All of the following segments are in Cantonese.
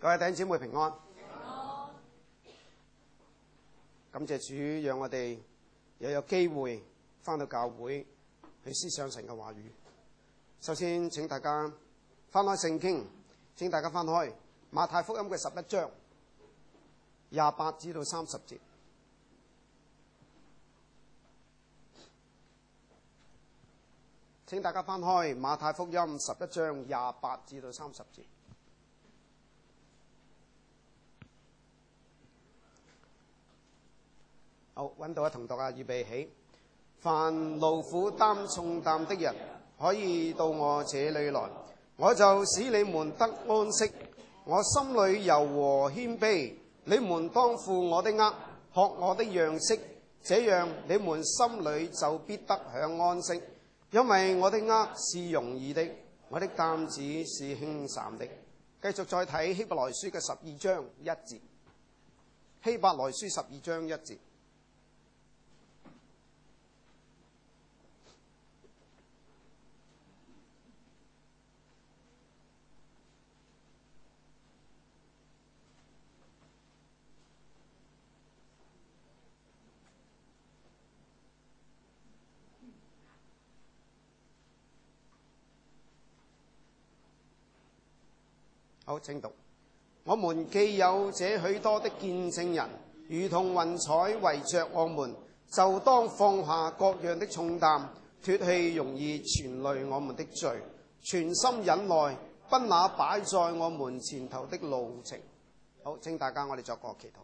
各位弟兄姊妹平安。感謝主，讓我哋又有機會返到教會去思想神嘅話語。首先請大家翻開聖經，請大家翻開馬太福音嘅11章28至到30節。請大家翻開馬太福音11章28至到30節。好，揾到一同讀啊！預備起。凡勞苦擔重擔的人，可以到我這裏來，我就使你們得安息。我心裏柔和謙卑，你們當負我的軛，學我的樣式，這樣你們心裏就必得享安息。因為我的軛是容易的，我的擔子是輕省的。繼續再睇希伯來書嘅12章1節。希伯來書12章1節。好，請讀。我們既有這許多的見證人，如同雲彩圍着我們，就當放下各樣的重擔，脫去容易纏累我們的罪，全心忍耐，奔那擺在我們前頭的路程。好，請大家我哋作個祈禱。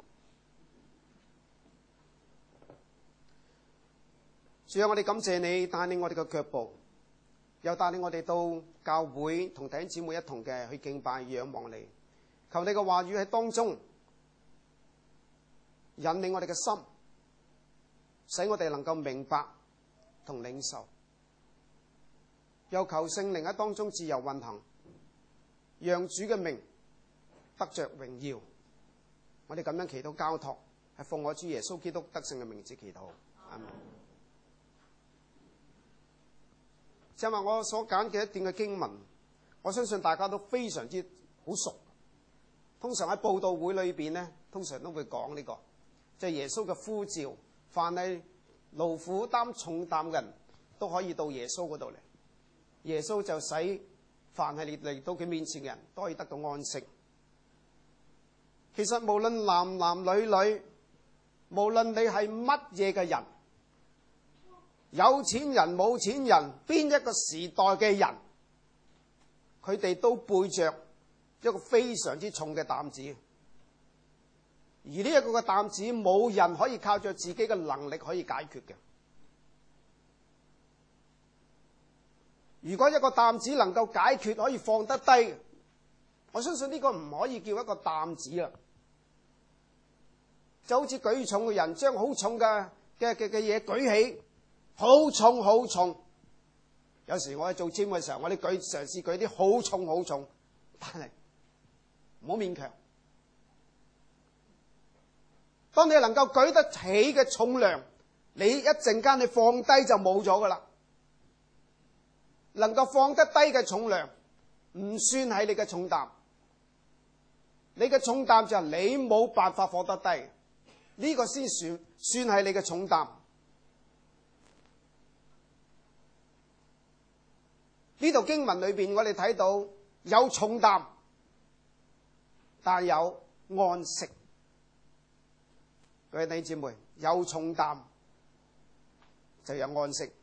主啊，我哋感謝你帶領我哋嘅腳步，又帶領我哋到教會同弟兄姊妹一同嘅去敬拜仰望你。求你嘅話語喺當中引領我哋嘅心，使我哋能夠明白同領受。又求聖靈喺當中自由運行，讓主嘅名得着榮耀。我哋咁樣祈禱交託，係奉我主耶穌基督得勝嘅名字祈禱。阿們。就係話我所揀嘅一段嘅經文，我相信大家都非常之好熟。通常喺佈道會裏邊呢，通常都會講呢個，就係耶穌嘅呼召，凡係勞苦擔重擔嘅人都可以到耶穌嗰度嚟。耶穌就使凡係嚟到佢面前嘅人都可以得到安息。其實無論男男女女，無論你係乜嘢嘅人，有錢人冇錢人，邊一個時代嘅人，佢哋都背着一個非常之重嘅擔子，而呢一個嘅擔子冇人可以靠着自己嘅能力可以解決嘅。如果一個擔子能夠解決，可以放得低，我相信呢個唔可以叫一個擔子啦。就好似舉重嘅人將好重嘅嘢舉起，好重好重。有時我喺做 gym 嘅時候，我哋嘗試舉啲好重好重，但係唔好勉強。當你能夠舉得起嘅重量，你一陣間你放低就冇咗噶啦。能夠放得低嘅重量，唔算係你嘅重擔。你嘅重擔就係你冇辦法放得低，呢個先算係你嘅重擔。呢度經文裏邊，我哋睇到有重擔，但有安息。各位弟兄姊妹，有重擔就有安息。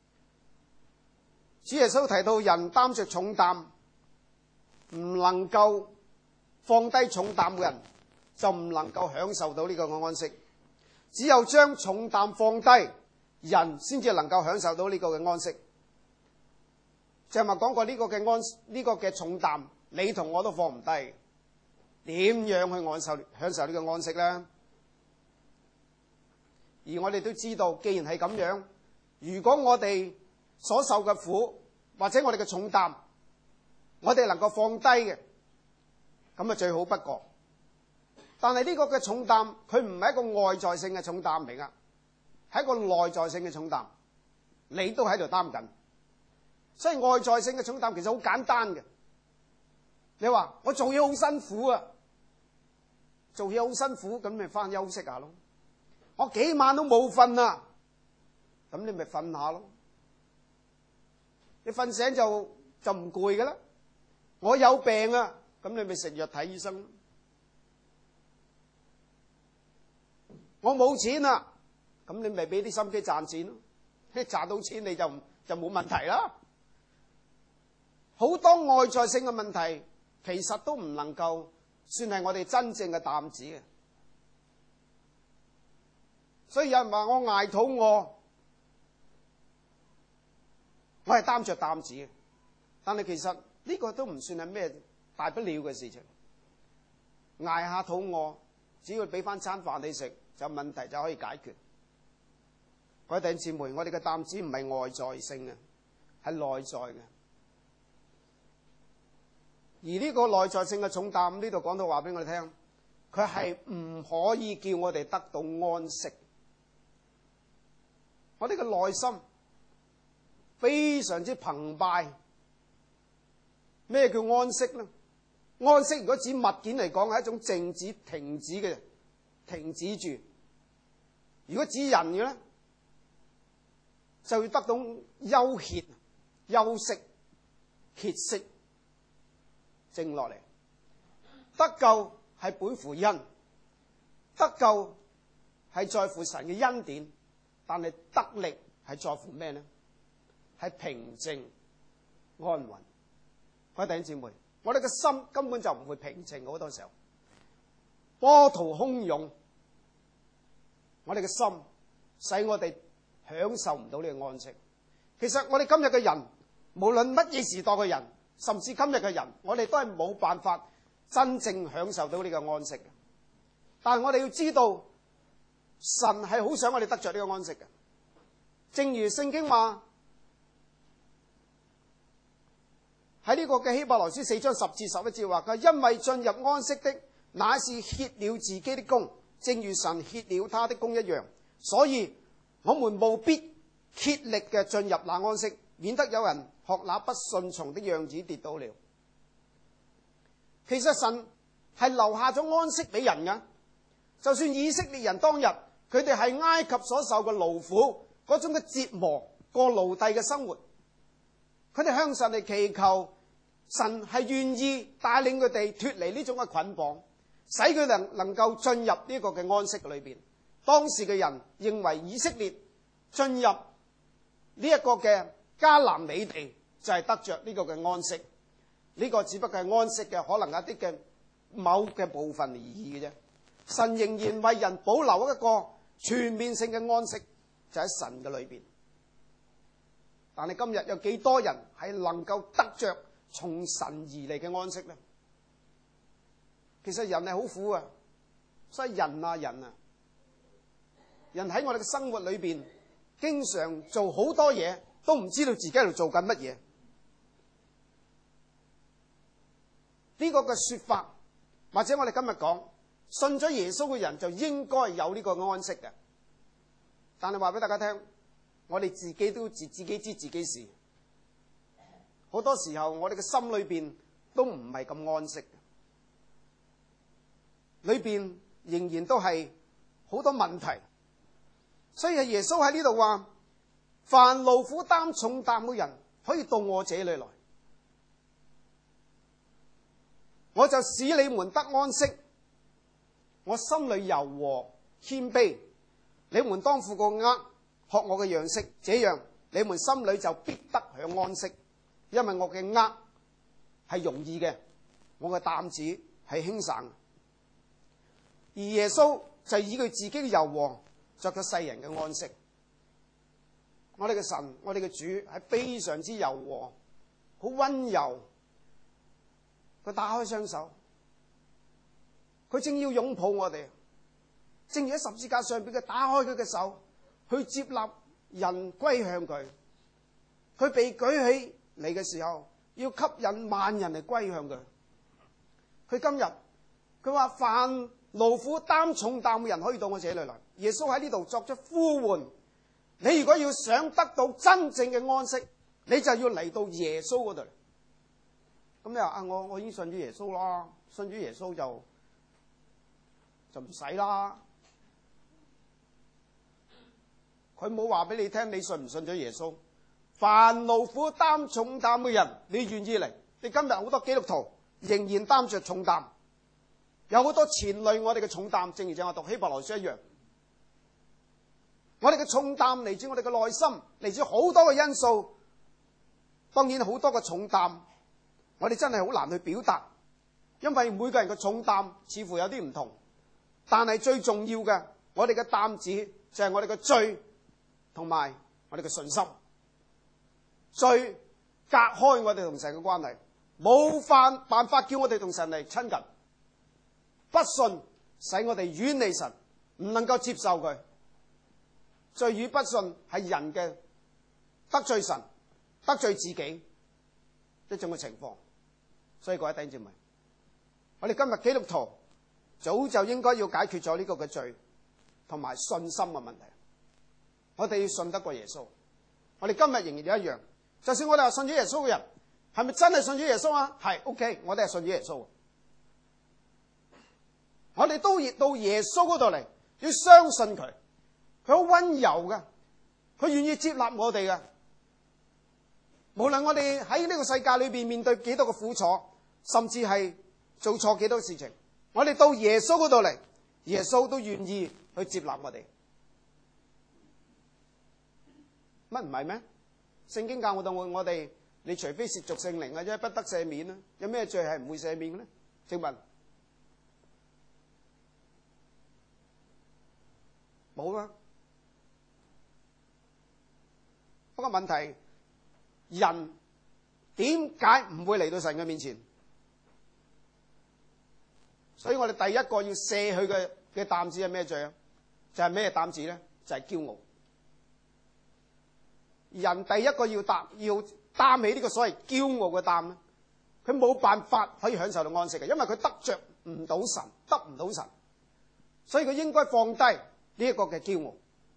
主耶穌提到人擔着重擔，唔能夠放低重擔嘅人，就唔能夠享受到呢個安息。只有將重擔放低，人先至能夠享受到呢個嘅安息。就係話講過呢個嘅重擔，你同我都放唔低，點樣去享受呢個安息呢？而我哋都知道，既然係咁樣，如果我哋所受嘅苦或者我哋嘅重擔，我哋能夠放低嘅，咁啊最好不過。但係呢個嘅重擔，佢唔係一個外在性嘅重擔嚟噶，係一個內在性嘅重擔，你都喺度擔緊。所以外在性嘅重擔其實好簡單嘅。你話我做嘢好辛苦啊， 做嘢好辛苦，咁咪翻休息下咯。我幾晚都冇瞓啊，咁你咪瞓下咯。你瞓醒就唔攰噶啦。我有病啊，咁你咪食藥睇醫生。我冇錢啊，咁你咪俾啲心機賺錢咯。賺到錢你就冇問題啦。好多外在性嘅問題，其實都唔能夠算係我哋真正嘅擔子嘅。所以有人話我捱肚餓，我係擔着擔子嘅。但係其實呢個都唔算係咩大不了嘅事情。捱下肚餓，只要俾翻餐飯你食，就問題就可以解決。各位弟兄姊妹，我哋嘅擔子唔係外在性嘅，係內在嘅。而呢個內在性嘅重擔，呢度講到話俾我哋聽，佢係唔可以叫我哋得到安息。我哋嘅內心非常之澎湃。咩叫安息呢？安息如果指物件嚟講，係一種靜止、停止嘅，停止住。如果指人嘅咧，就要得到休歇、休息、歇息，靜落嚟。得救係本乎恩，得救係在乎神嘅恩典，但係得力係在乎咩呢？係平靜安穩。各位弟兄姊妹，我哋嘅心根本就唔會平靜，好多時候波濤洶湧，我哋嘅心使我哋享受唔到呢個安息。其實我哋今日嘅人，無論乜嘢時代嘅人，甚至今日嘅人，我哋都係冇辦法真正享受到呢個安息嘅。但係我哋要知道，神係好想我哋得着呢個安息嘅。正如聖經話喺呢個嘅希伯來書4章10至11節話，佢因為進入安息的乃是歇了自己的工，正如神歇了他的工一樣，所以我們務必竭力嘅進入那安息，免得有人學那不順從的樣子跌倒了。其實神係留下咗安息俾人㗎。就算以色列人當日佢哋係埃及所受嘅勞苦嗰種嘅折磨，過奴隸嘅生活，佢哋向神嚟祈求，神係願意帶領佢哋脫離呢種嘅捆綁，使佢哋能夠進入呢個嘅安息裏邊。當時嘅人認為以色列進入呢一個嘅迦南美地就係得着呢個嘅安息，呢個只不過係安息嘅可能一啲嘅某嘅部分而已嘅啫。神仍然為人保留一個全面性嘅安息，就喺神嘅裏邊。但係今日有幾多人係能夠得着從神而嚟嘅安息呢？其實人係好苦啊，所以人啊，人喺我哋嘅生活裏邊，經常做好多嘢，都唔知道自己喺度做緊乜嘢。呢個嘅說法，或者我哋今日講，信咗耶穌嘅人就應該有呢個安息嘅。但係話俾大家聽，我哋自己都自己知自己事。好多時候我哋嘅心裏邊都唔係咁安息，裏邊仍然都係好多問題。所以耶穌喺呢度話，凡勞苦擔重擔嘅人可以到我這裏來，我就使你們得安息。我心裏柔和謙卑，你們當負個軛，學我嘅樣式，這樣你們心裏就必得享安息。因為我嘅軛係容易嘅，我嘅擔子係輕省。而耶穌就以佢自己嘅柔和作咗世人嘅安息。我哋嘅神，我哋嘅主係非常之柔和，好溫柔。佢打開雙手，佢正要擁抱我哋，正如喺十字架上邊，佢打開佢嘅手去接納人歸向佢。佢被舉起嚟嘅時候，要吸引萬人嚟歸向佢。佢今日佢話，凡勞苦擔重擔嘅人可以到我這裏來。耶穌喺呢度作出呼喚，你如果要想得到真正嘅安息，你就要嚟到耶穌嗰度。咁你話啊，我已經信咗耶穌啦，信咗耶穌就就唔使啦。佢冇話俾你聽，你信唔信咗耶穌？凡勞苦擔重擔嘅人，你願意嚟？你今日好多基督徒仍然擔着重擔，有好多纏累我哋嘅重擔，正如我讀希伯來書一樣。我哋嘅重擔嚟自我哋嘅內心，嚟自好多嘅因素。當然好多嘅重擔，我哋真係好難去表達，因為每個人嘅重擔似乎有啲唔同。但係最重要嘅，我哋嘅擔子就係我哋嘅罪同埋我哋嘅信心。罪隔開我哋同神嘅關係，冇辦法叫我哋同神嚟親近。不信使我哋遠離神，唔能夠接受佢。罪與不信係人嘅得罪神、得罪自己一種嘅情況。所以各位弟兄姊妹，我哋今日基督徒早就應該要解決咗呢個嘅罪同埋信心嘅問題。我哋要信得過耶穌。我哋今日仍然有一樣，就算我哋話信咗耶穌嘅人，係咪真係信咗耶穌啊？係 OK， 我哋係信咗耶穌。我哋都到耶穌嗰度嚟，要相信佢。佢好溫柔嘅，佢願意接納我哋嘅。無論我哋喺呢個世界裏邊面對幾多個苦楚，甚至係做錯幾多事情，我哋到耶穌嗰度嚟，耶穌都願意去接納我哋。乜唔係咩？聖經教我哋，你除非褻瀆聖靈嘅啫，不得赦免啦。有咩罪係唔會赦免嘅呢？請問冇啦。不過問題，人點解唔會嚟到神嘅面前？所以我哋第一個要卸佢嘅擔子係咩罪啊？就係咩擔子咧？就係驕傲。人第一個要擔起呢個所謂驕傲嘅擔咧，佢冇辦法可以享受到安息嘅，因為佢得着唔到神，得唔到神，所以佢應該放低呢一個嘅驕傲。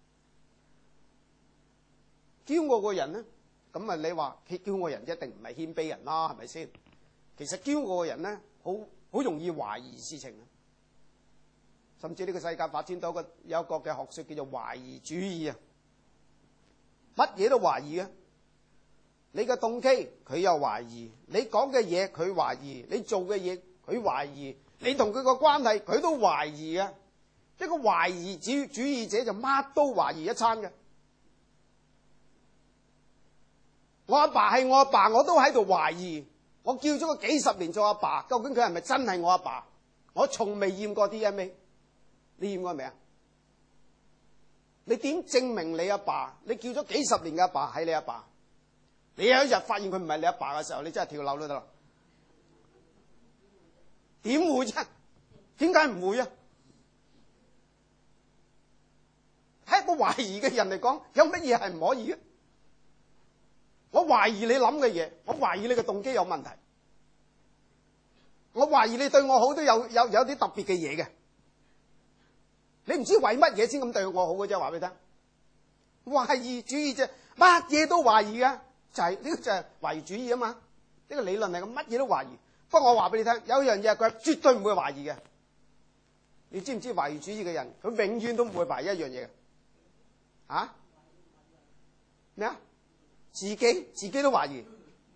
驕傲嘅人咧，咁啊你話驕傲人一定唔係謙卑人啦，係咪先？其實驕傲嘅人咧，好容易懷疑事情，甚至呢個世界發展到有一個嘅學說叫做懷疑主義啊，乜嘢都懷疑嘅。你嘅動機佢又懷疑，你講嘅嘢佢懷疑，你做嘅嘢佢懷疑，你同佢個關係佢都懷疑嘅。一個懷疑主義者就乜都懷疑一餐嘅。我阿爸係我阿爸，我都喺度懷疑。我叫咗佢幾十年做阿爸，究竟佢係咪真係我阿爸？我從未驗過 DNA， 你驗過未啊？你點證明你阿爸？你叫咗幾十年嘅阿爸係你阿爸？你有一日發現佢唔係你阿爸嘅時候，你真係跳樓都得啦。點會啫？點解唔會啊？喺一個懷疑嘅人嚟講，有乜嘢係唔可以嘅？我懷疑你諗嘅嘢，我懷疑你嘅動機有問題，我懷疑你對我好都有啲特別嘅嘢嘅。你唔知為乜嘢先咁對我好嘅啫，話俾你聽。懷疑主義啫，乜嘢都懷疑嘅，就係呢個就係懷疑主義啊嘛。呢個理論係咁，乜嘢都懷疑。不過我話俾你聽，有一樣嘢佢係絕對唔會懷疑嘅。你知唔知懷疑主義嘅人，佢永遠都唔會懷疑一樣嘢嘅。啊？咩啊？自己都懷疑，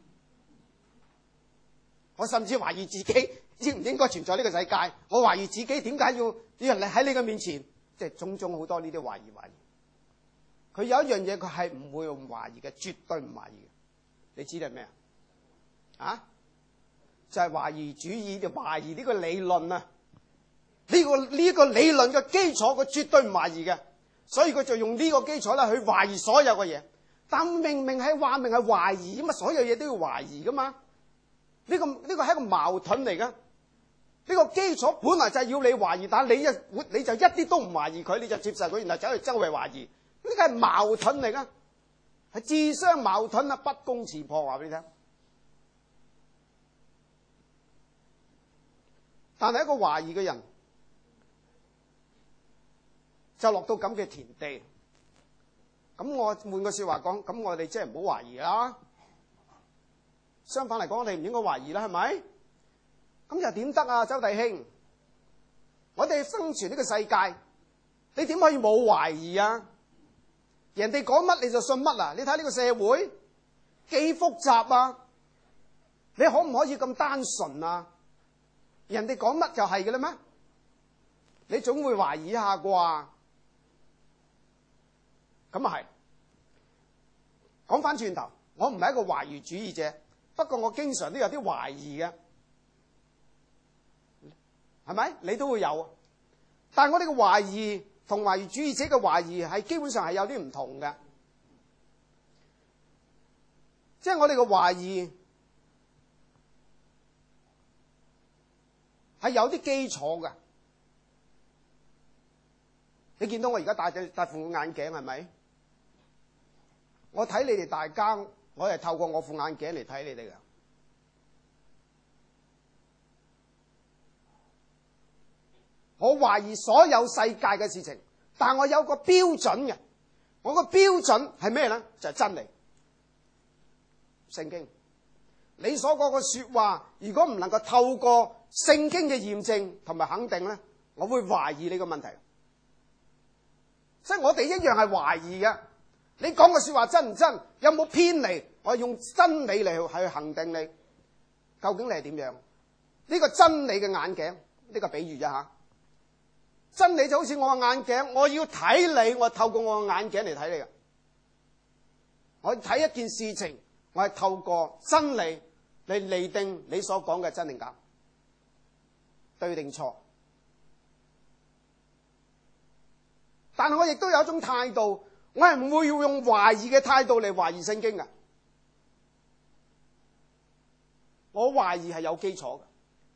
我甚至懷疑自己應唔應該存在呢個世界。我懷疑自己點解要人喺你嘅面前，即係種種好多呢啲懷疑。佢有一樣嘢佢係唔會用懷疑嘅，絕對唔懷疑嘅。你知道係咩啊？就係懷疑主義，就懷疑呢個理論啊！呢個理論嘅基礎，佢絕對唔懷疑嘅，所以佢就用呢個基礎咧去懷疑所有嘅嘢。但明明係話明係懷疑，咁啊所有嘢都要懷疑噶嘛？呢個係一個矛盾嚟噶。呢個基礎本來就係要你懷疑，但係你就一啲都唔懷疑佢，你就接受佢，然後走去周圍懷疑。呢個係矛盾嚟噶，係自相矛盾啊，不攻自破。話俾你聽。但係一個懷疑嘅人，就落到咁嘅田地。咁我換個說話講，咁我哋即係唔好懷疑啦。相反嚟講，我哋唔應該懷疑啦，係咪？咁又點得啊，周弟兄？ 我哋生存呢個世界，你點可以冇懷疑啊？人哋講乜你就信乜啊？你睇呢個社會幾複雜啊！你可唔可以咁單純啊？人哋講乜就係嘅啦咩？你總會懷疑一下啩？咁啊係。講翻轉頭，我唔係一個懷疑主義者，不過我經常都有啲懷疑嘅，係咪？你都會有，但係我哋嘅懷疑同懷疑主義者嘅懷疑係基本上係有啲唔同嘅，即係我哋嘅懷疑係有啲基礎嘅。你見到我而家戴副眼鏡係咪？我睇你哋大家，我係透過我副眼鏡嚟睇你哋嘅。我懷疑所有世界嘅事情，但我有個標準嘅。我個標準係咩呢？就係真理。聖經，你所講嘅說話，如果唔能夠透過聖經嘅驗證同埋肯定呢，我會懷疑你個問題。即係我哋一樣係懷疑嘅。你講嘅說話真唔真？有冇偏離？我用真理嚟去肯定你，究竟你係點樣？呢個真理嘅眼鏡，呢個比喻一下。真理就好似我嘅眼鏡，我要睇你，我透過我嘅眼鏡嚟睇你嘅。我睇一件事情，我係透過真理嚟釐定你所講嘅真定假，對定錯。但係我亦都有一種態度，我係唔會要用懷疑嘅態度嚟懷疑聖經嘅。我懷疑係有基礎嘅，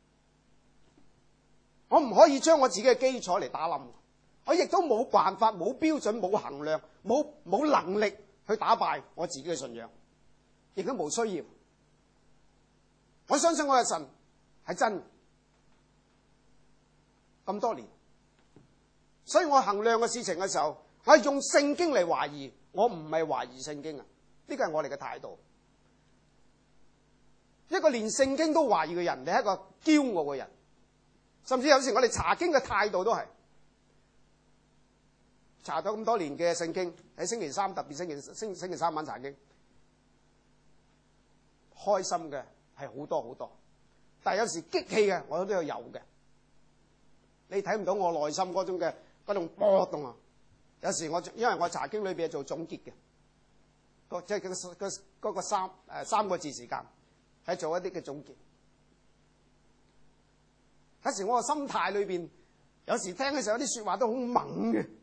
我唔可以將我自己嘅基礎嚟打冧。我亦都冇辦法、冇標準、冇衡量、冇能力去打敗我自己嘅信仰，亦都冇需要。我相信我嘅神係真，咁多年。所以我衡量嘅事情嘅時候，我係用聖經嚟懷疑，我唔係懷疑聖經啊！呢個係我哋嘅態度。一個連聖經都懷疑嘅人，你係一個驕傲嘅人。甚至有時我哋查經嘅態度都係查咗咁多年嘅聖經，喺星期三特別星期三晚查經，開心嘅係好多好多，但係有時激氣嘅我都有嘅。你睇唔到我內心嗰種波動啊！有時因為我查經裏邊係做總結嘅，即係嗰個三個字時間係做一啲嘅總結。有時我個心態裏邊，有時聽嘅時候有啲說話都好猛嘅。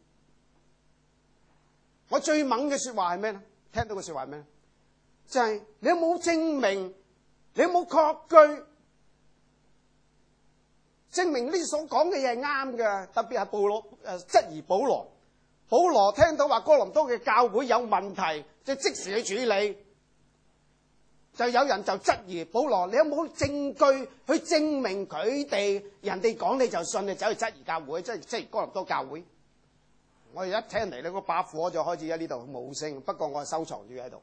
我最猛嘅說話係咩咧？聽到嘅說話係咩？就係你有冇證明？你有冇確據？證明呢所講嘅嘢係啱嘅，特別係保羅質疑保羅。保羅聽到話哥林多嘅教會有問題，就即時去處理。就有人就質疑保羅，你有冇證據去證明佢哋人哋講你就信，你走去質疑教會，即係哥林多教會。我哋一聽嚟咧，個把火就開始喺呢度冇聲，不過我係收藏住喺度。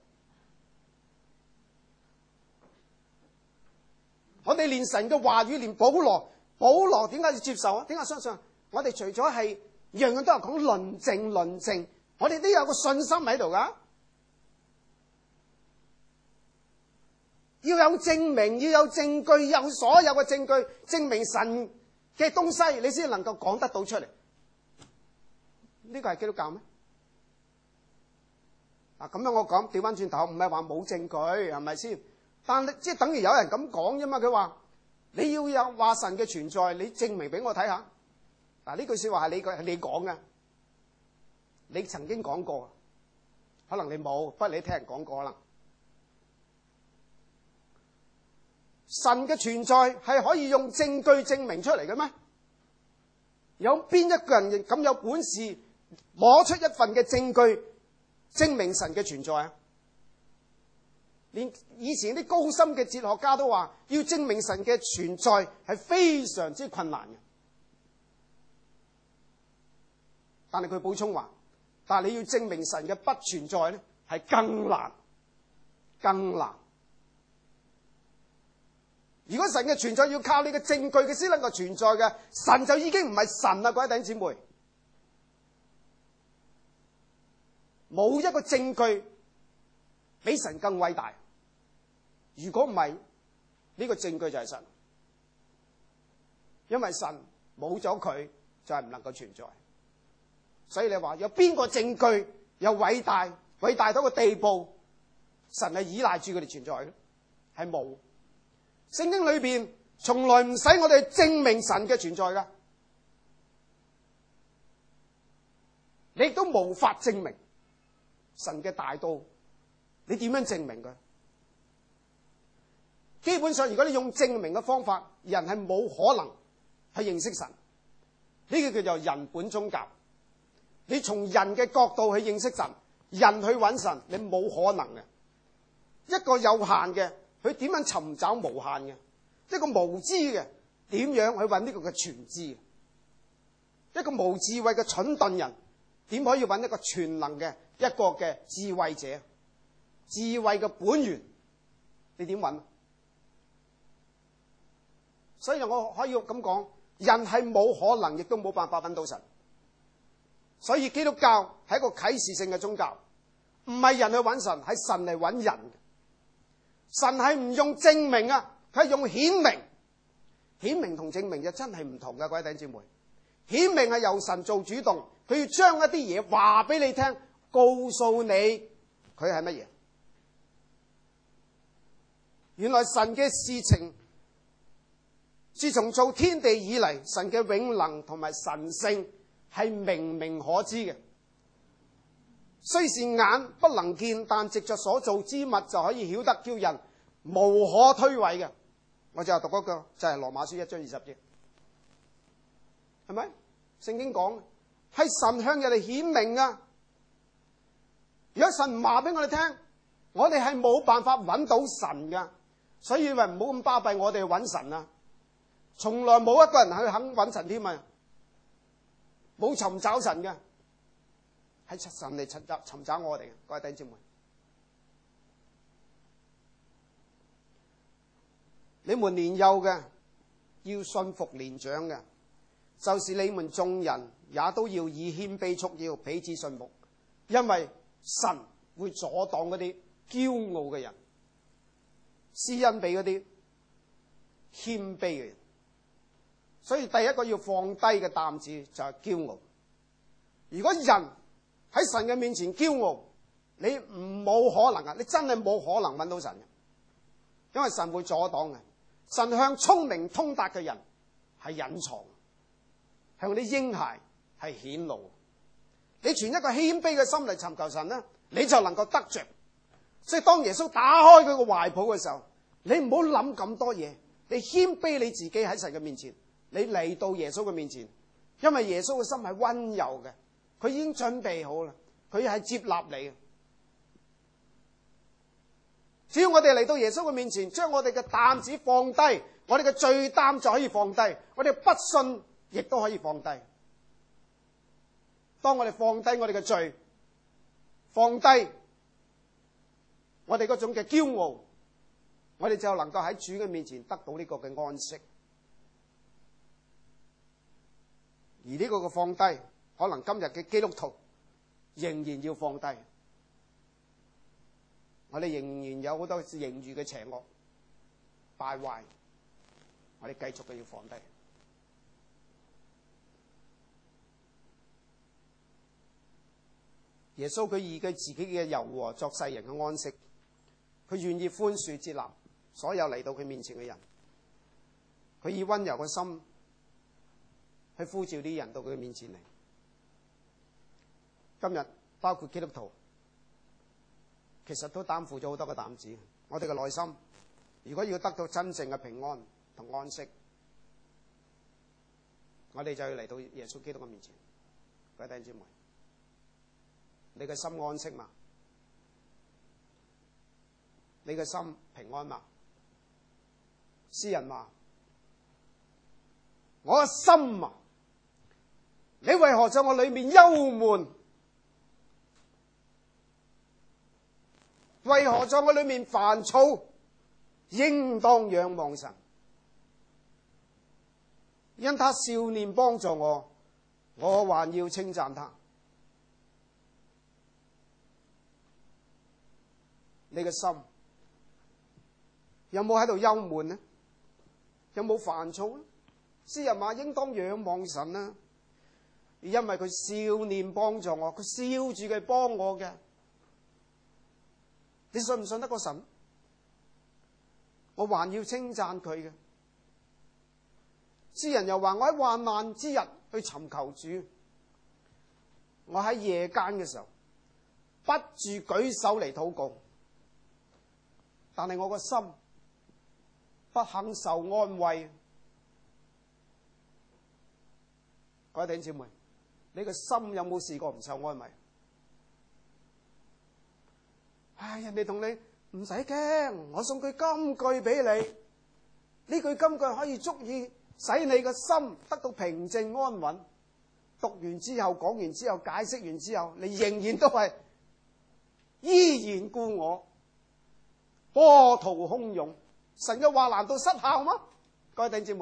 我哋連神嘅話語，連保羅點解要接受啊？點解相信？我哋除咗係樣樣都係講論證，我哋都有個信心喺度噶。要有證明，要有證據，有所有嘅證據證明神嘅東西，你先能夠講得到出嚟。呢個係基督教咩？咁樣我講調翻轉頭，唔係話冇證據，係咪先？但即係等於有人咁講啫嘛。佢話你要有話神嘅存在，你證明俾我睇下。呢句說話係你講嘅，你曾經講過，可能你冇，不過你聽人講過啦。神嘅存在係可以用證據證明出嚟嘅咩？有邊一個人咁有本事攞出一份嘅證據證明神嘅存在啊？連以前啲高深嘅哲學家都話，要證明神嘅存在係非常之困難嘅。但係佢補充話，但係你要證明神嘅不存在咧，係更難。 如果神嘅存在要靠你嘅證據嘅先能夠存在嘅，神就已經唔係神啦，各位弟兄姊妹。冇一個證據比神更偉大。如果唔係，呢個證據就係神。因為神冇咗佢就係唔能夠存在。所以你話有邊個證據有偉大到個地步，神係依賴住佢哋存在嘅？係冇。聖經裏邊從來唔使我哋證明神嘅存在噶，你亦都無法證明神嘅大到，你點樣證明佢？基本上如果你用證明嘅方法，人係冇可能去認識神。呢個叫做人本宗教。你從人嘅角度去認識神，人去揾神，你冇可能嘅。一個有限嘅，佢點樣尋找無限嘅？一個無知嘅，點樣去揾呢個嘅全知？一個無智慧嘅蠢鈍人，點可以揾一個全能嘅一個嘅智慧者？智慧嘅本源，你點揾？所以我可以咁講，人係冇可能，亦都冇辦法揾到神。所以基督教係一個啟示性嘅宗教，唔係人去揾神，係神嚟揾人。神係唔用證明啊，佢係用顯明。顯明同證明就真係唔同嘅，各位弟兄姊妹。顯明係由神做主動，佢要將一啲嘢話俾你聽，告訴你佢係乜嘢。原來神嘅事情，自從造天地以嚟，神嘅永能同埋神性係明明可知嘅。雖是眼不能見，但藉着所造之物就可以曉得，叫人無可推諉嘅。我就讀嗰個就係羅馬書1章20節，係咪？聖經講係神向人哋顯明啊！如果神唔話俾我哋聽，我哋係冇辦法揾到神噶。所以咪唔好咁巴閉，我哋去揾神啊！從來冇一個人去肯揾神添啊！冇尋找神嘅，係神嚟尋找我哋嘅，各位弟兄姊妹。你們年幼嘅要順服年長嘅，就是你們眾人也都要以謙卑束腰，彼此順服，因為神會阻擋嗰啲驕傲嘅人，施恩俾嗰啲謙卑嘅人。所以第一個要放低嘅擔子就係驕傲。如果人喺神嘅面前驕傲，你冇可能啊！你真係冇可能揾到神嘅，因為神會阻擋嘅。神向聰明通達嘅人係隱藏，向啲嬰孩係顯露。你存一個謙卑嘅心嚟尋求神呢，你就能夠得着。所以當耶穌打開佢個懷抱嘅時候，你唔好諗咁多嘢，你謙卑你自己喺神嘅面前，你嚟到耶穌嘅面前，因為耶穌嘅心係溫柔嘅，佢已經準備好啦，佢係接納你嘅。只要我哋嚟到耶穌嘅面前，將我哋嘅擔子放低，我哋嘅罪擔就可以放低，我哋不信亦都可以放低。當我哋放低我哋嘅罪，放低我哋嗰種嘅驕傲，我哋就能夠喺主嘅面前得到呢個嘅安息。而呢個嘅放低，可能今日嘅基督徒仍然要放低。我哋仍然有好多盈餘嘅邪惡敗壞，我哋繼續嘅要放低。耶穌佢以佢自己嘅柔和作世人嘅安息，佢願意寬恕接納所有嚟到佢面前嘅人，佢以溫柔嘅心去呼召啲人到佢面前嚟。今日包括基督徒，其實都擔負咗好多個擔子。我哋嘅內心，如果要得到真正嘅平安同安息，我哋就要嚟到耶穌基督嘅面前。各位弟兄姊妹，你嘅心安息嘛？你嘅心平安嘛？詩人話：我嘅心啊，你為何在我裏面憂悶？為何在我裏面煩躁？應當仰望神。 因他少年幫助我，我還要稱讚他。你嘅心有冇喺度憂悶呢？有冇煩躁呢？詩人話應當仰望神啊，因為佢少年幫助我，佢笑住佢幫我嘅。你信唔信得過神？我還要稱讚佢嘅。詩人又話，我喺患難之日去尋求主，我喺夜間嘅時候不住舉手嚟禱告，但係我個心不肯受安慰。各位弟兄姊妹，你個心有冇試過唔受安慰？人哋同你唔使驚，我送句金句俾你，呢句金句可以足以使你個心得到平靜安穩。讀完之後，講完之後，解釋完之後，你仍然都係依然故我，波濤洶湧。神嘅話難道失效嗎？各位弟兄姊妹，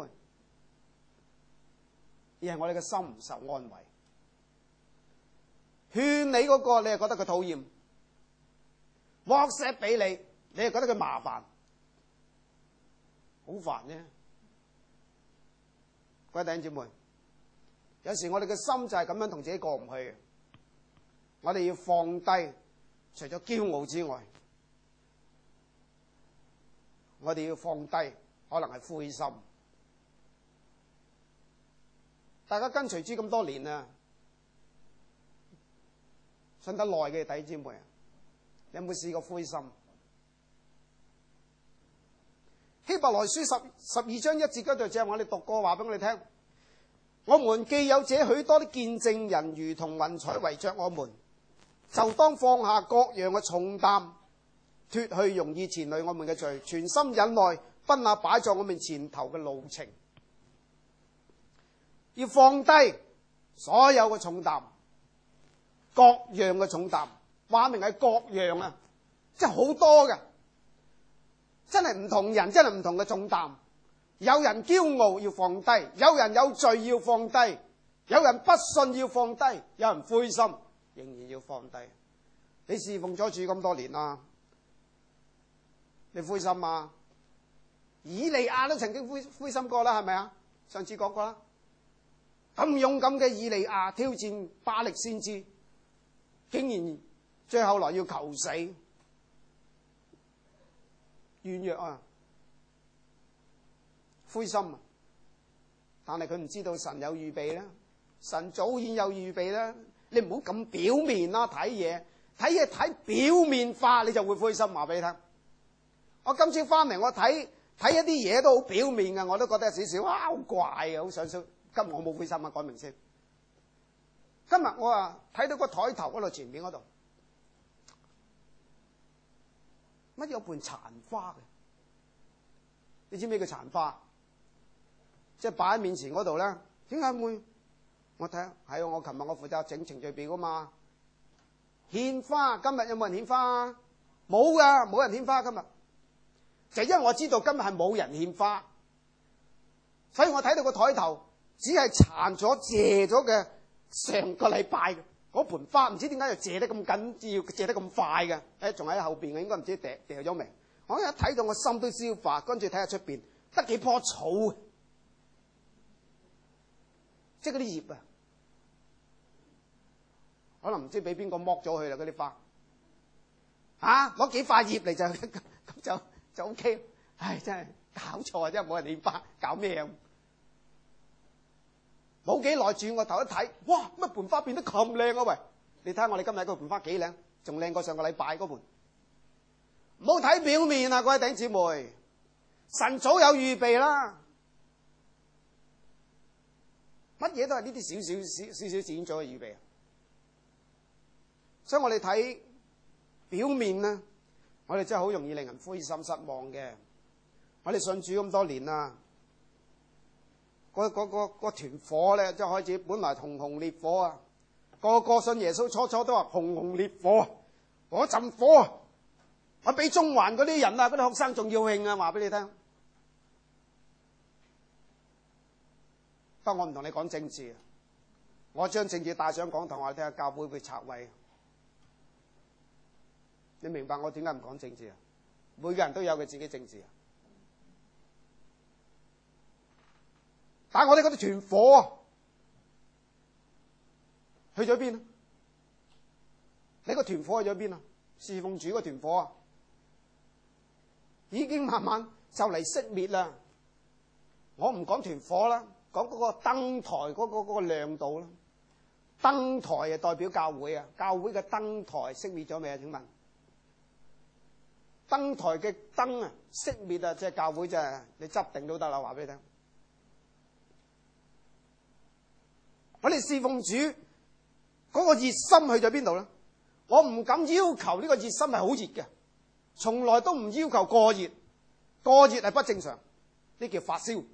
而係我哋嘅心唔受安慰。勸你嗰個，你係覺得佢討厭，WhatsApp俾你，你係覺得佢麻煩，好煩啫。各位弟兄姊妹，有時我哋嘅心就係咁樣同自己過唔去嘅。我哋要放低，除咗驕傲之外，我哋要放低，可能係灰心。大家跟隨主咁多年啊，信得耐嘅弟兄姊妹啊，你有冇試過灰心？希伯來書十二章1節嗰度，正我哋讀過，話俾我哋聽。我們既有這許多的見證人，如同雲彩圍着我們，就當放下各樣嘅重擔，脫去容易纏累我們嘅罪，全心忍耐，奔那擺在我們前頭嘅路程。要放低所有嘅重擔，各樣嘅重擔，話明係各樣啊，即係好多嘅，真係唔同人，真係唔同嘅重擔。有人驕傲要放低，有人有罪要放低，有人不信要放低，有人灰心仍然要放低。你侍奉咗主咁多年啦，你灰心啊？以利亞都曾經灰心過啦，係咪啊？上次講過啦。咁勇敢嘅以利亞挑戰巴力先知，竟然最後來要求死，軟弱啊，灰心啊。但係佢唔知道神有預備啦，神早已有預備啦。你唔好咁表面啦，睇嘢睇表面化，你就會灰心。話俾你聽，我今朝翻嚟，我睇一啲嘢都好表面嘅，我都覺得有少少好怪啊，好想笑。今日我冇灰心啊，講明先。今日我睇到個台頭嗰度前面嗰度，乜有盆殘花嘅？你知唔知叫殘花？即係擺喺面前嗰度咧，點解會？我睇下，係我琴日我負責整程序表噶嘛。獻花，今日有冇人獻花啊？冇噶，冇人獻花今日。就因為我知道今日係冇人獻花，所以我睇到個台頭。只係殘咗、謝咗嘅上個禮拜嗰盆花，唔知點解就謝得咁緊要，謝得咁快嘅？仲喺後邊嘅，應該唔知掉咗未？我一睇到我心都消化，跟住睇下出邊得幾棵草，即係嗰啲葉啊，可能唔知俾邊個剝咗佢啦嗰啲花。攞幾塊葉嚟就 OK。唉，真係搞錯啊！真係冇人獻花，搞咩啊？冇幾耐轉個頭一睇，哇！乜盆花變得咁靚啊？喂，你睇下我哋今日嗰盆花幾靚，仲靚過上個禮拜嗰盆。唔好睇表面啊，各位弟兄姊妹，神早有預備啦。乜嘢都係呢啲少少剪咗嘅預備啊。所以我哋睇表面咧，我哋真係好容易令人灰心失望嘅。我哋信主咁多年啦。個團火咧，即係開始，本來熊熊烈火啊！個信耶穌初都話熊熊烈火，嗰陣火啊！我比中環嗰啲人啊，嗰啲學生仲要興啊！話俾你聽， 不過我唔同你講政治，我將政治帶上講堂，我睇下教會會拆位。你明白我點解唔講政治啊？每個人都有佢自己政治啊。但係我哋嗰啲團火啊，去咗邊啊？你個團火去咗邊啊？侍奉主個團火啊，已經慢慢就嚟熄滅啦。我唔講團火啦，講嗰個燈台嗰個亮度啦。燈台係代表教會啊，教會嘅燈台熄滅咗未啊？請問燈台嘅燈啊熄滅啊，即係教會就係你執定都得啦。話俾你聽，我哋侍奉主嗰個熱心去咗邊度咧？我唔敢要求呢個熱心係好熱嘅，從來都唔要求過熱，過熱係不正常，呢叫發燒。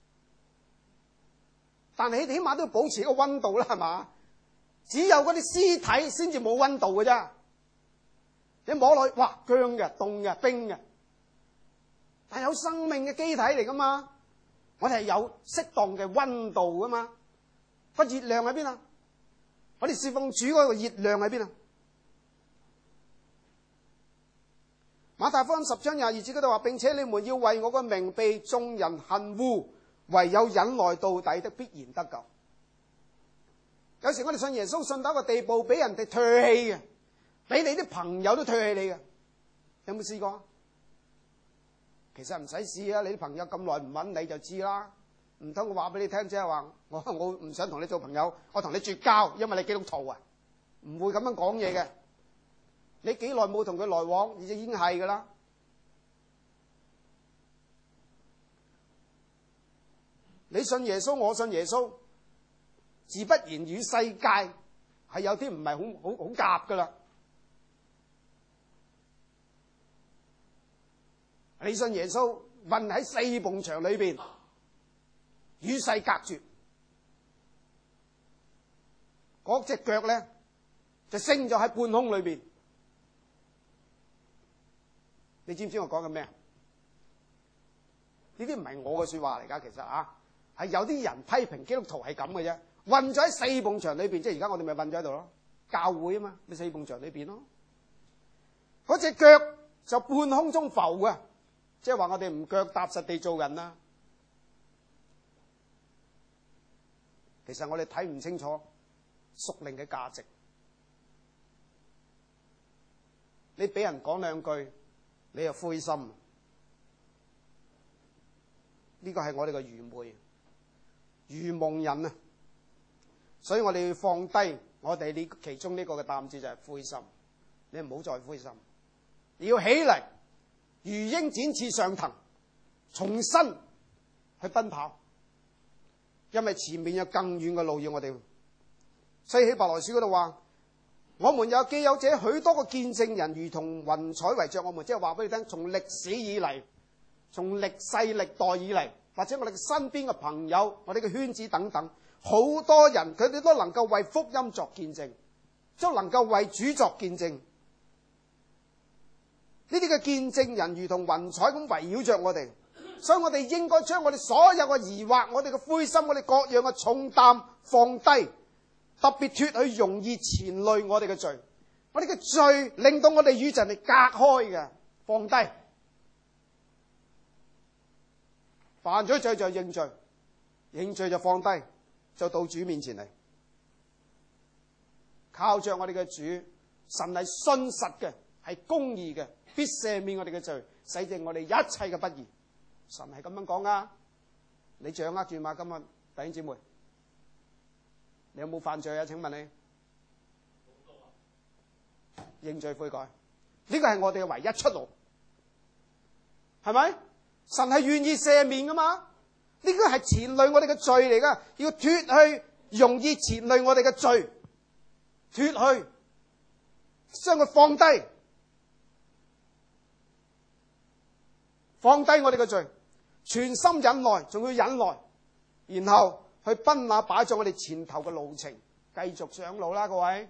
但係起碼都要保持一個溫度啦，係嘛？只有嗰啲屍體先至冇溫度嘅啫。你摸落去，哇，僵嘅、凍嘅、冰嘅，但係有生命嘅機體嚟噶嘛？我哋係有適當嘅溫度噶嘛？個熱量喺邊啊？我哋侍奉主嗰個熱量喺邊啊？馬太福音10章22節嗰度話，並且你們要為我個名被眾人恨惡，唯有忍耐到底的必然得救。有時我哋信耶穌信到一個地步，俾人哋唾棄嘅，俾你啲朋友都唾棄你嘅，有冇試過？其實唔使試啊，你啲朋友咁耐唔揾你就知啦。唔通我話俾你聽，即係話我唔想同你做朋友，我同你絕交，因為你基督徒啊，唔會咁樣講嘢嘅。你幾耐冇同佢來往，已經係噶啦。你信耶穌，我信耶穌，自不然與世界係有啲唔係好夾噶啦。你信耶穌，混喺四埲牆裏邊，與世隔絕，嗰隻腳咧就升咗喺半空裏邊。你知唔知我講緊咩啊？呢啲唔係我嘅說話嚟噶，其實啊，係有啲人批評基督徒係咁嘅啫，混咗喺四埲牆裏邊，即係而家我哋咪混咗喺度咯，教會啊嘛，咪四埲牆裏邊咯。嗰隻腳就半空中浮嘅，即係話我哋唔腳踏實地做人啦。其實我哋睇唔清楚屬靈嘅價值。你俾人講兩句，你又灰心，呢個係我哋嘅愚昧、愚蒙人啊！所以我哋要放低我哋呢其中呢個嘅擔子，就係灰心。你唔好再灰心，你要起嚟，如鷹展翅上騰，重新去奔跑，因為前面有更遠嘅路要我哋。所以希伯來書嗰度話，我們既有這許多個見證人，如同雲彩圍着我們，即係話俾你聽，從歷史以嚟，從歷世歷代以嚟，或者我哋身邊嘅朋友，我哋嘅圈子等等，好多人佢哋都能夠為福音作見證，都能夠為主作見證。呢啲嘅見證人如同雲彩咁圍繞着我哋，所以我哋應該將我哋所有嘅疑惑、我哋嘅灰心、我哋各樣嘅重擔放低。特別脫去容易纏累我哋嘅罪，我哋嘅罪令到我哋與人哋隔開嘅，放低。犯咗罪就認罪，認罪就放低，就到主面前嚟，靠着我哋嘅主，神係信實嘅，係公義嘅，必赦免我哋嘅罪，洗淨我哋一切嘅不義。神係咁樣講噶，你掌握住嘛？今日弟兄姊妹。你有冇犯罪啊？請問你認罪悔改，呢個係我哋嘅唯一出路，係咪？神係願意赦免噶嘛？呢個係纏累我哋嘅罪嚟噶，要脫去容易纏累我哋嘅罪，脫去，將佢放低，放低我哋嘅罪，全心忍耐，仲要忍耐，然後去奔那擺在我哋前頭嘅路程，繼續上路啦，各位。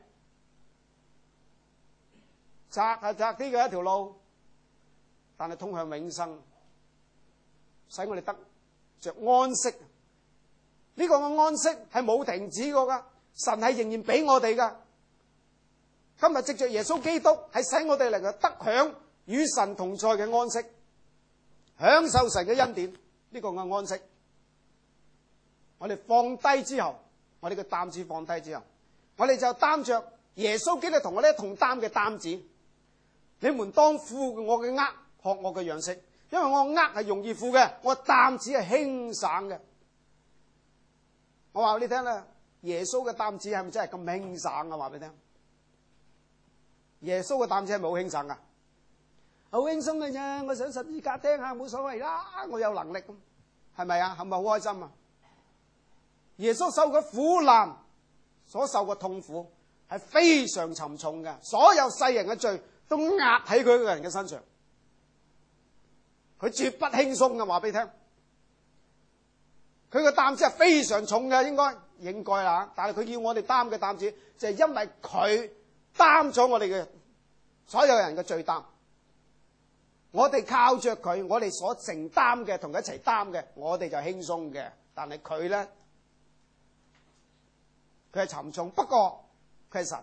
窄係窄啲嘅一條路，但係通向永生，使我哋得着安息。 呢個嘅安息係冇停止過噶，神係仍然俾我哋噶。今日藉着耶穌基督係使我哋能夠得享與神同在嘅安息，享受神嘅恩典。呢個嘅安息，我哋放低之後，我哋嘅擔子放低之後，我哋就擔着耶穌基督同我哋一同擔嘅擔子。你們當負我嘅軛，學我嘅樣式，因為我軛係容易負嘅，我擔子係輕省嘅。我話俾你聽啦，耶穌嘅擔子係咪真係咁輕省啊？話俾你聽，耶穌嘅擔子係咪好輕省噶？好輕鬆嘅啫，我上十字架釘下冇所謂啦，我有能力咁，係咪啊？係咪好開心啊？耶穌受嘅苦難，所受嘅痛苦係非常沉重嘅，所有世人嘅罪都壓喺佢個人嘅身上，佢絕不輕鬆嘅。話俾你聽，佢個擔子係非常重嘅，應該啦。但係佢要我哋擔嘅擔子，就係因為佢擔咗我哋嘅所有人嘅罪擔。我哋靠着佢，我哋所承擔嘅同佢一齊擔嘅，我哋就輕鬆嘅。但係佢咧，佢係沉重，不過佢係神，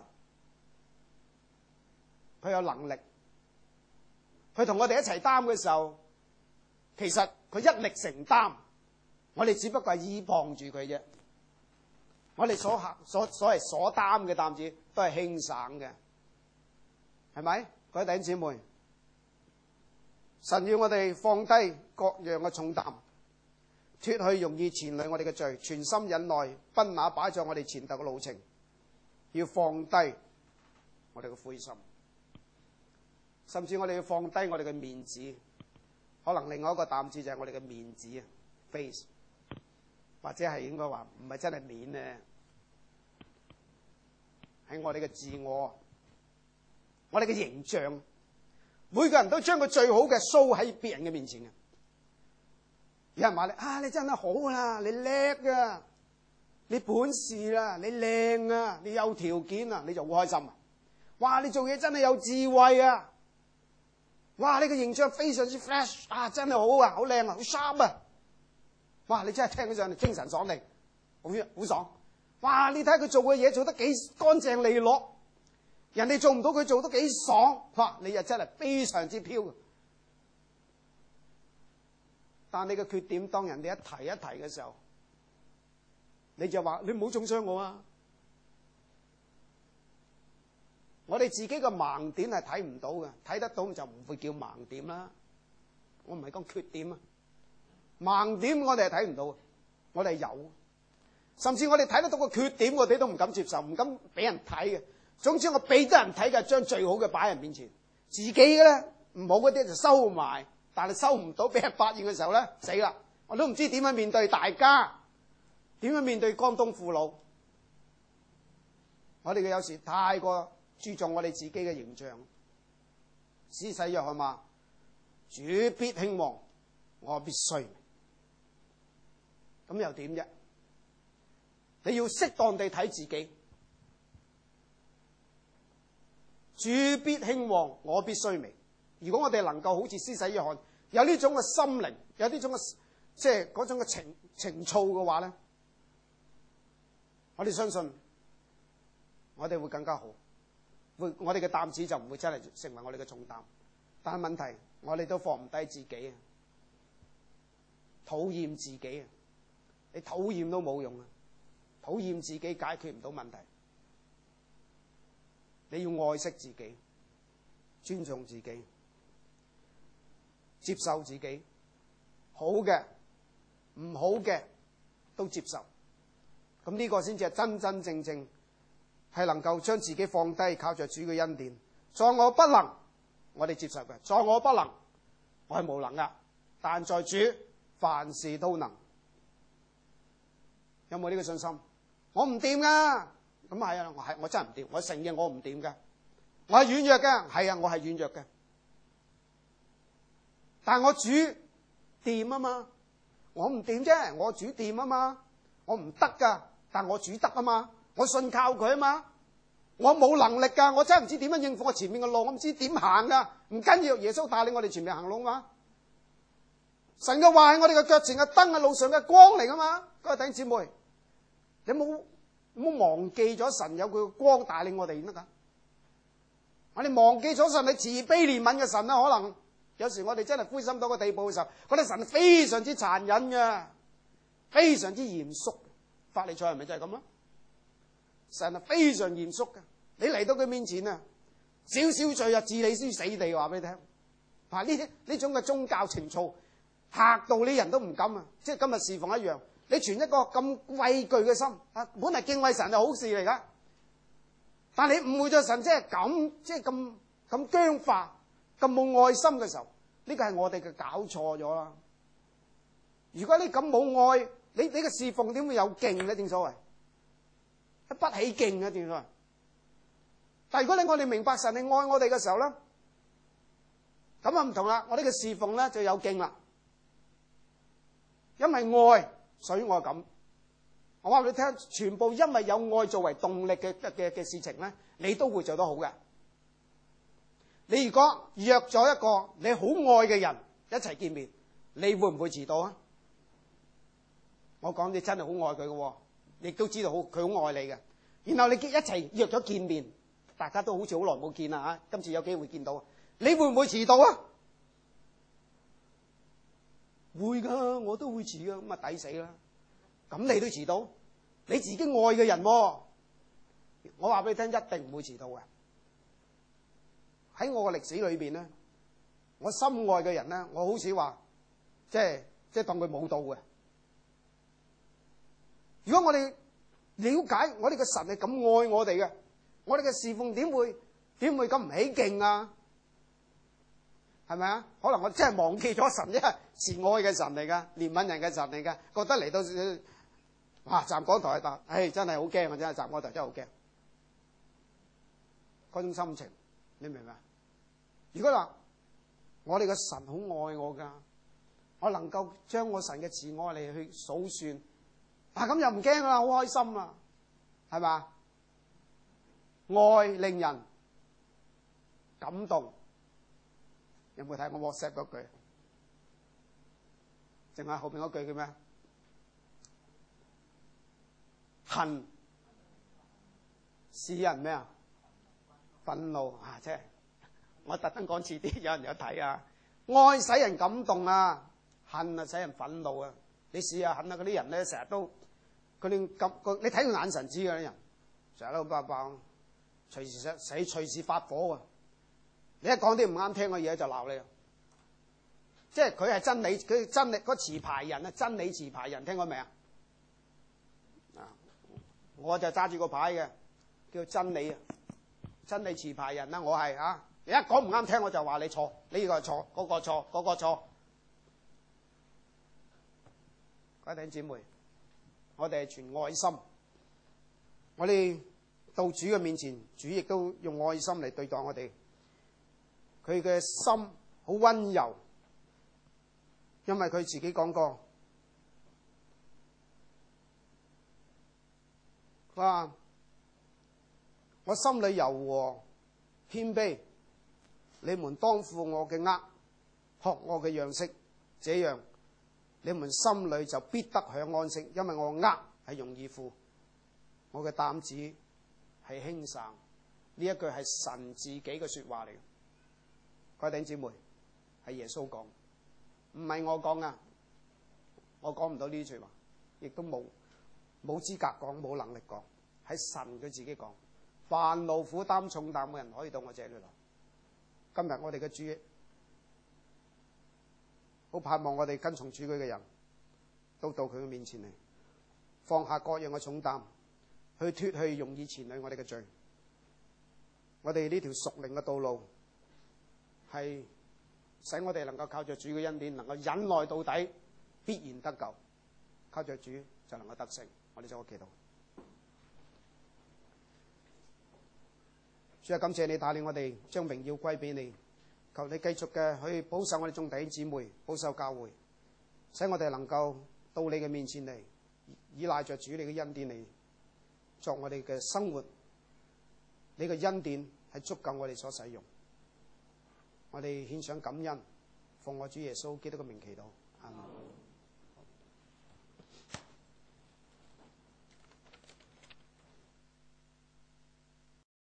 佢有能力，佢同我哋一齊擔嘅時候，其實佢一力承擔，我哋只不過係依傍住佢啫。我哋所謂所擔嘅擔子都係輕省嘅，係咪？各位弟兄姊妹，神要我哋放低各樣嘅重擔，脫去容易纏累我哋嘅罪，全心忍耐，奔那擺在我哋前頭嘅路程，要放低我哋嘅灰心，甚至我哋要放低我哋嘅面子。可能另外一個擔子就係我哋嘅面子啊 ，face， 或者係應該話唔係真係面咧，係我哋嘅自我，我哋嘅形象。每個人都將佢最好嘅 show 喺別人嘅面前嘅。有人話你啊，你真係好啦，你叻啊，你本事啦，你靚啊，你有條件啊，你就好開心啊！哇，你做嘢真係有智慧啊！哇，你個形象非常之 fresh 啊，真係好啊，好靚啊，好 sharp 啊！哇，你真係聽起上嚟精神爽利，好爽！哇，你睇下佢做嘅嘢做得幾乾淨利落。人哋做唔到，佢做得幾爽，哇！你又真係非常之飄。但你嘅缺點，當人哋一提一提嘅時候，你就話你唔好中傷我啊！我哋自己嘅盲點係睇唔到嘅，睇得到就唔會叫盲點啦。我唔係講缺點啊，盲點我哋係睇唔到，我哋係有，甚至我哋睇得到個缺點，我哋都唔敢接受，唔敢俾人睇嘅。總之我俾得人睇嘅，將最好嘅擺喺人面前，自己嘅咧唔好嗰啲就收埋，但係收唔到，俾人發現嘅時候咧，死啦！我都唔知點樣面對大家，點樣面對江東父老。我哋嘅有時太過注重我哋自己嘅形象。施洗約翰話：主必興旺，我必衰微。咁又點啫？你要適當地睇自己。主必興旺，我必衰微。如果我哋能夠好似施洗約翰有呢種嘅心靈，有呢種嘅即係嗰種嘅情操嘅話咧，我哋相信我哋會更加好，我哋嘅擔子就唔會真係成為我哋嘅重擔。但係問題，我哋都放唔低自己啊，討厭自己啊，你討厭都冇用啊，討厭自己解決唔到問題。你要愛惜自己，尊重自己，接受自己，好嘅、唔好嘅都接受。咁呢個先至係真真正正係能夠將自己放低，靠着主嘅恩典。在我不能，我哋接受嘅；在我不能，我係無能噶。但在主，凡事都能。有冇呢個信心？我唔掂噶。咁係啊，我真係唔掂，我承認我唔掂嘅，我係軟弱嘅，係啊，我係軟弱嘅。但係我主掂啊嘛，我唔掂啫，我主掂啊嘛，我唔得噶，但我主得啊嘛，我信靠佢啊嘛，我冇能力噶，我真係唔知點樣應付我前面嘅路，我唔知點行噶，唔緊要，耶穌帶領我哋前面行路嘛。神嘅話係我哋嘅腳前嘅燈，係路上嘅光嚟噶嘛。各位弟兄姊妹， 你冇忘記咗神有佢嘅光帶領我哋得㗎。我哋忘記咗神係慈悲憐憫嘅神啦，可能有時我哋真係灰心到個地步嘅時候，覺得神非常之殘忍嘅，非常之嚴肅。法利賽係咪就係咁咯？神係非常嚴肅嘅，你嚟到佢面前啊，少少罪啊，置你於死地，話俾你聽。呢種嘅宗教情操嚇到你人都唔敢啊！即係今日侍奉一樣，你存一個咁畏懼嘅心啊，本嚟敬畏神係好事嚟噶，但你誤會咗神，即係咁僵化、咁冇愛心嘅時候，呢個係我哋嘅搞錯咗啦。如果你咁冇愛，你嘅侍奉點會有勁咧？正所謂不起勁啊！正所謂。但係如果我哋明白神係愛我哋嘅時候咧，咁啊唔同啦，我呢個侍奉咧就有勁啦。因為愛，所以我咁。我話俾你聽，全部因為有愛作為動力嘅事情咧，你都會做得好嘅。你如果約咗一個你好愛嘅人一齊見面，你會唔會遲到啊？我講你真係好愛佢嘅，亦都知道佢好愛你嘅。然後你一齊約咗見面，大家都好似好耐冇見啦嚇，今次有機會見到，你會唔會遲到啊？會㗎，我都會遲㗎，咁啊抵死啦！咁你都遲到，你自己愛嘅人喎，我話俾你聽，一定唔會遲到嘅。喺我嘅歷史裏邊咧，我心愛嘅人咧，我好少話即係當佢冇到嘅。如果我哋了解我哋嘅神係咁愛我哋嘅，我哋嘅侍奉點會咁唔起勁啊？係咪啊？可能我真係忘記咗神，因為慈愛嘅神嚟噶，憐憫人嘅神嚟噶，覺得嚟到哇站講台就，真係好驚啊！真係站講台真係好驚，嗰種心情你明唔明啊？如果話我哋嘅神好愛我噶，我能夠將我神嘅慈愛嚟去數算，咁又唔驚啦，好開心啦，係嘛？愛令人感動。有冇睇我 WhatsApp 嗰句？淨係後邊嗰句叫咩？恨使人咩啊？憤怒啊！即係我特登講遲啲，有人有睇啊！愛使人感動啊，恨啊使人憤怒啊！你試下恨啊！嗰啲人咧，成日都佢哋咁，你睇佢眼神知㗎啲人，成日都爆爆，隨時發火啊！你一講啲唔啱聽嘅嘢就鬧你，即係佢係真理，佢真理嗰持牌人啊，真理持牌人聽過未啊？我就揸住個牌嘅，叫真理啊，真理持牌人啦，我係啊，你一講唔啱聽我就話你錯，呢個係錯，嗰個錯，嗰個錯。各位弟兄姊妹，我哋係存愛心，我哋到主嘅面前，主亦都用愛心嚟對待我哋。佢嘅心好溫柔，因為佢自己講過，佢話我心裏柔和謙卑，你們當負我嘅軛，學我嘅樣式，這樣你們心裏就必得享安息，因為我軛係容易負，我嘅擔子係輕省。呢一句係神自己嘅說話嚟嘅。各位弟兄姊妹，係耶穌講，唔係我講啊！我講唔到呢句話，亦都冇資格講，冇能力講，係神佢自己講。凡勞苦擔重擔嘅人可以到我這裏來。今日我哋嘅主，好盼望我哋跟從主佢嘅人，都到佢嘅面前嚟，放下各樣嘅重擔，去脫去容易纏累我哋嘅罪。我哋呢條屬靈嘅道路，係使我哋能夠靠着主嘅恩典，能夠忍耐到底，必然得救。靠着主就能夠得勝。我哋做個祈禱。主啊，感謝你帶領我哋將榮耀歸俾你，求你繼續嘅去保守我哋眾弟兄姊妹，保守教會，使我哋能夠到你嘅面前嚟，依賴着主你嘅恩典嚟作我哋嘅生活。你嘅恩典係足夠我哋所使用。我哋獻上感恩，奉我主耶穌基督嘅名祈禱，阿們。